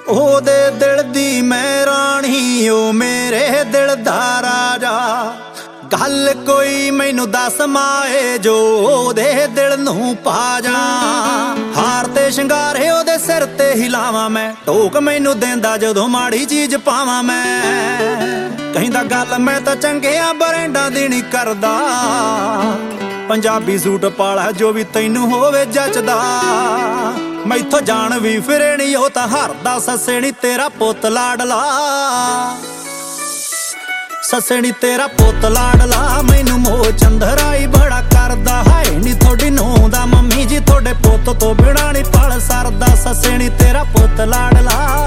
ਉਹਦੇ ਦਿਲ ਦੀ ਮੈਂ ਰਾਣੀ, ਉਹ ਮੇਰੇ ਦਿਲ ਦਾ ਰਾਜਾ। ਗੱਲ ਕੋਈ ਮੈਨੂੰ ਦੱਸ ਮਾਏ, ਜੋ ਉਹਦੇ ਦਿਲ ਨੂੰ ਪਾ ਜਾ। ਹਾਰ ਤੇ ਸ਼ਿੰਗਾਰੇ ਉਹਦੇ ਸਿਰ ਤੇ ਹਿਲਾਵਾਂ ਮੈਂ, ਟੋਕ ਮੈਨੂੰ ਦਿੰਦਾ ਜਦੋਂ ਮਾੜੀ ਚੀਜ਼ ਪਾਵਾਂ ਮੈਂ। ਕਹਿੰਦਾ ਗੱਲ ਮੈਂ ਤਾਂ ਚੰਗਿਆਂ ਬਰੈਂਡਾਂ ਦੀ ਨਹੀਂ ਕਰਦਾ, ਪੰਜਾਬੀ ਸੂਟ ਪਾਲਾ ਜੋ ਵੀ ਤੈਨੂੰ ਹੋਵੇ ਜੱਚਦਾ। ਮੈਥੋਂ ਜਾਣ ਵੀ ਫਿਰੇ ਨੀ ਉਹ ਤਾਂ ਹਰਦਾ, ਸੱਸੇ ਨੀ ਤੇਰਾ ਪੁੱਤ ਲਾਡਲਾ, ਸੱਸੇ ਨੀ ਤੇਰਾ ਪੁੱਤ ਲਾਡਲਾ। ਮੈਨੂੰ ਮੋਹ ਚੰਦਰਾਈ ਬੜਾ ਕਰਦਾ, ਹਾਏ ਨੀ ਥੋੜੀ ਨੂੰਹ ਦਾ ਮੰਮੀ ਜੀ, ਤੁਹਾਡੇ ਪੁੱਤ ਤੋਂ ਬਿਨਾਂ ਨੀ ਪਲ ਸਰਦਾ। ਸੱਸੇ ਨੀ ਤੇਰਾ ਪੁੱਤ ਲਾਡਲਾ।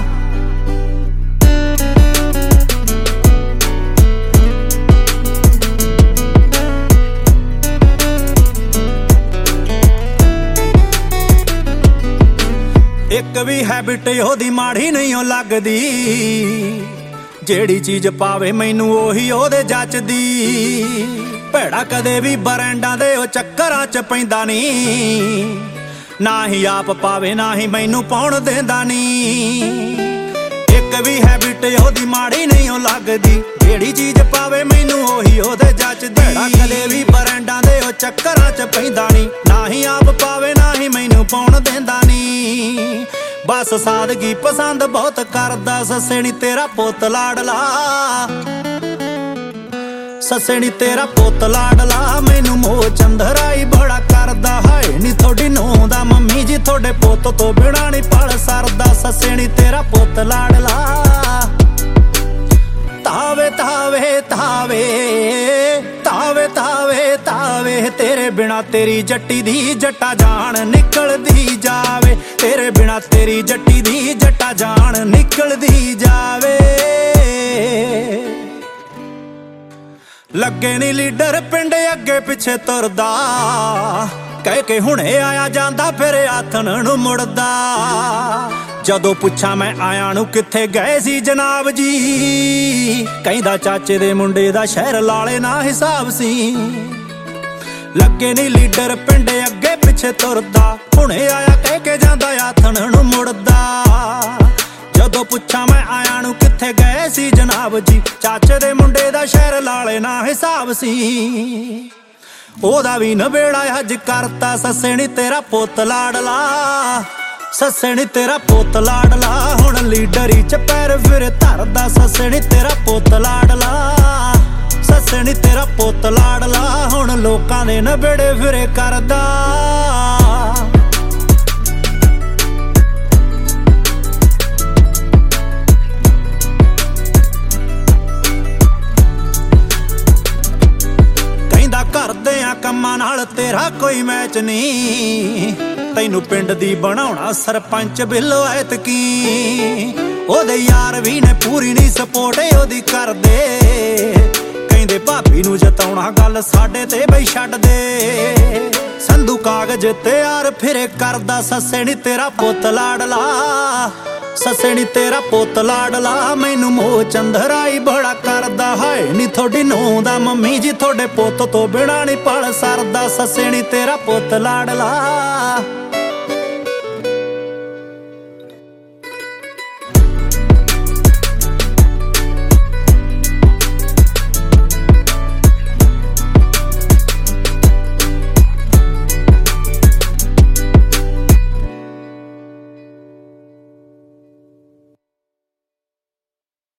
ਇੱਕ ਵੀ ਹੈਬਿਟ ਉਹਦੀ ਮਾੜੀ ਨਹੀਂ ਓ ਲੱਗਦੀ, ਜਿਹੜੀ ਚੀਜ਼ ਪਾਵੇ ਮੈਨੂੰ ਉਹੀ ਉਹਦੇ ਜੱਚਦੀ। ਭੈੜਾ ਕਦੇ ਵੀ ਬਰੈਂਡਾਂ ਦੇ ਉਹ ਚੱਕਰਾਂ 'ਚ ਪੈਂਦਾ ਨੀ, ਨਾ ਹੀ ਆਪ ਪਾਵੇ ਨਾ ਹੀ ਮੈਨੂੰ ਪਾਉਣ ਦਿੰਦਾ ਨੀ। ਇੱਕ ਵੀ ਹੈਬਿਟ ਉਹਦੀ ਮਾੜੀ ਨਹੀਂ ਓ ਲੱਗਦੀ, ਜਿਹੜੀ ਚੀਜ਼ ਪਾਵੇ ਮੈਨੂੰ ਉਹੀ ਉਹਦੇ ਜੱਚਦੀ। ਭੈੜਾ ਕਦੇ ਵੀ ਬਰੈਂਡਾਂ ਦੇ ਉਹ ਚੱਕਰਾਂ 'ਚ ਪੈਂਦਾ ਨੀ, ਨਾ ਹੀ ਆਪ ਪਾਵੇ ਨਾ ਹੀ ਮੈਨੂੰ ਪਾਉਣ ਦਿੰਦਾ ਨੀ। ਬਸ ਸਾਦਗੀ ਪਸੰਦ ਬਹੁਤ ਕਰਦਾ, ਸੱਸੇ ਨੀ ਤੇਰਾ ਪੁੱਤ ਲਾਡਲਾ, ਸੱਸੇ ਨੀ ਤੇਰਾ ਪੁੱਤ ਲਾਡਲਾ। ਮੈਨੂੰ ਮੋਹ ਚੰਦਰਾਈ ਬੜਾ ਕਰਦਾ, ਹਾਏ ਨੀ ਥੋੜੀ ਨੂੰਹ ਦਾ ਮੰਮੀ ਜੀ, ਤੁਹਾਡੇ ਪੁੱਤ ਤੋਂ ਬਿਨਾਂ ਨੀ ਪਲ ਸਰਦਾ। ਸੱਸੇ ਨੀ ਤੇਰਾ ਪੁੱਤ ਲਾਡਲਾ। ਤਾਵੇ ਤਾਵੇ ਤਾਵੇ ਤਾਵੇ ਤਾਵੇ ਤਾਵੇ, ਤੇਰੇ ਬਿਨਾ ਤੇਰੀ ਜੱਟੀ ਦੀ ਜੱਟਾ ਜਾਨ ਨਿਕਲਦੀ ਜਾਵੇ। ਤੇਰੇ ਬਿਨਾ ਤੇਰੀ ਜੱਟੀ ਦੀ ਜੱਟਾ ਜਾਨ ਨਿਕਲਦੀ ਜਾਵੇ। ਲੱਗੇ ਨੀ ਲੀਡਰ ਪਿੰਡ ਅੱਗੇ ਪਿੱਛੇ ਤੁਰਦਾ, ਕਹਿ ਕੇ ਹੁਣੇ ਆਇਆ ਜਾਂਦਾ ਫਿਰ ਆਥਣ ਨੂੰ ਮੁੜਦਾ। ਜਦੋਂ ਪੁੱਛਾਂ ਮੈਂ ਆਇਆ ਨੂੰ ਕਿੱਥੇ ਗਏ ਸੀ ਜਨਾਬ ਜੀ, ਕਹਿੰਦਾ ਚਾਚੇ ਦੇ ਮੁੰਡੇ ਦਾ ਸ਼ਹਿਰ ਲਾਲੇ ਨਾ ਹਿਸਾਬ ਸੀ। ਲੱਗੇ ਨੀ ਲੀਡਰ ਪਿੰਡ ਅੱਗੇ ਪਿੱਛੇ ਤੁਰਦਾ, ਹੁਣੇ ਆਇਆ ਕਹਿ ਕੇ ਜਾਂਦਾ ਆਥਣ ਨੂੰ ਮੁੜਦਾ। ਜਦੋਂ ਪੁੱਛਾਂ ਮੈਂ ਆਇਆ ਨੂੰ ਕਿੱਥੇ ਗਏ ਸੀ ਜਨਾਬ ਜੀ, ਚਾਚੇ ਦੇ ਮੁੰਡੇ ਦਾ ਸ਼ਹਿਰ ਲਾਲੇ ਨਾ ਹਿਸਾਬ ਸੀ। ਉਹਦਾ ਵੀ ਨਵੇੜਾ ਅੱਜ ਕਰਤਾ, ਸੱਸੇ ਨੀ ਤੇਰਾ ਪੁੱਤ ਲਾਡਲਾ, ਸੱਸੇ ਨੀ ਤੇਰਾ ਪੁੱਤ ਲਾਡਲਾ। ਹੁਣ ਲੀਡਰੀ ਚ ਪੈਰ ਫਿਰ ਧਰਦਾ, ਸੱਸੇ ਨੀ ਤੇਰਾ ਪੁੱਤ ਲਾਡਲਾ, ਸੱਸੇ ਨੀ ਤੇਰਾ ਪੁੱਤ ਲਾਡਲਾ। ਹੁਣ ਲੋਕਾਂ ਦੇ ਨਵੇੜੇ ਫਿਰੇ ਕਰਦਾ। ਕਹਿੰਦਾ ਘਰਦਿਆਂ ਕੰਮਾਂ ਨਾਲ ਤੇਰਾ ਕੋਈ ਮੈਚ ਨਹੀਂ, ਤੈਨੂੰ ਪਿੰਡ ਦੀ ਬਣਾਉਣਾ ਸਰਪੰਚ ਬਿੱਲੋ ਐਤਕੀ। ਉਹਦੇ ਯਾਰ ਵੀ ਨੇ ਪੂਰੀ ਨਹੀਂ ਸਪੋਰਟ ਉਹਦੀ ਕਰਦੇ, ਕਹਿੰਦੇ ਭਾਬੀ ਨੂੰ ਜਤਾਉਣਾ ਗੱਲ ਸਾਡੇ ਤੇ ਬਈ ਛੱਡ ਦੇ। ਸੰਧੂ ਕਾਗਜ਼ ਤੇ ਯਾਰ ਫਿਰੇ ਕਰਦਾ, ਸੱਸੇ ਨੀ ਤੇਰਾ ਪੁੱਤ ਲਾਡਲਾ, ਸੱਸੇ ਨੀ ਤੇਰਾ ਪੁੱਤ ਲਾਡਲਾ। ਮੈਨੂੰ ਮੋਹ ਚੰਦਰਾਈ ਬੜਾ ਕਰਦਾ, ਹਾਏ ਨੀ ਥੋੜੀ ਨੂੰਹ ਦਾ ਮੰਮੀ ਜੀ, ਤੁਹਾਡੇ ਪੁੱਤ ਤੋਂ ਬਿਨਾਂ ਨੀ ਪਲ ਸਰਦਾ। ਸੱਸੇ ਨੀ ਤੇਰਾ ਪੁੱਤ ਲਾਡਲਾ।